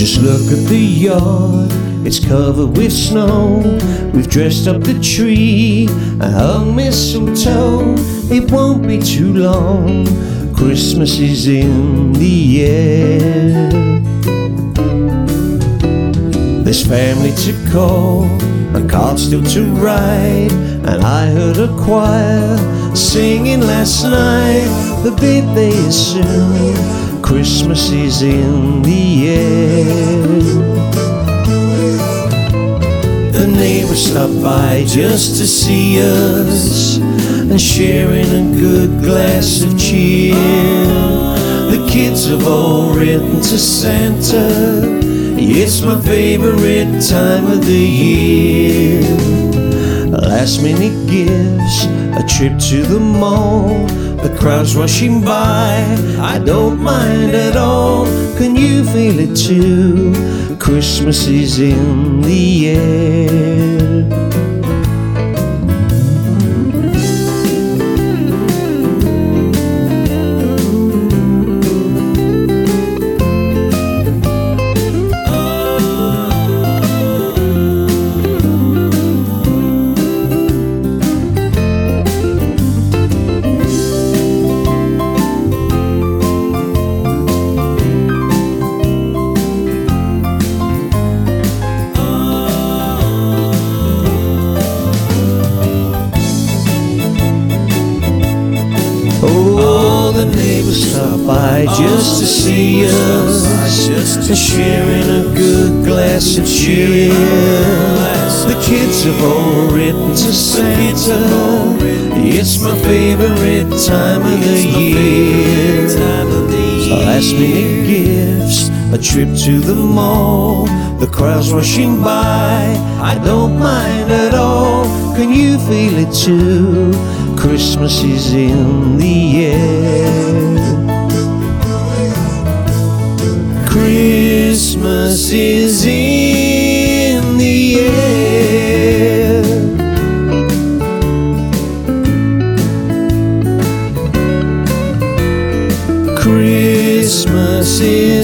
Just look at the yard, it's covered with snow. We've dressed up the tree and hung mistletoe. It won't be too long, Christmas is in the air. There's family to call and cards still to write, and I heard a choir singing last night. The big day is soon, Christmas is in the air. The neighbors stop by just to see us and sharing a good glass of cheer. The kids have all written to Santa, it's my favorite time of the year. Last minute gifts, a trip to the mall, the crowd's rushing by, I don't mind at all. Can you feel it too? Christmas is in the air. Oh, the neighbors stop by just to see us, and sharing a good glass of cheer. The kids have all written to Santa, it's my favorite time of the year. Last minute gifts, a trip to the mall, the crowd's rushing by, I don't mind at all. Can you feel it too? Christmas is in the air. Christmas is in the air. Christmas is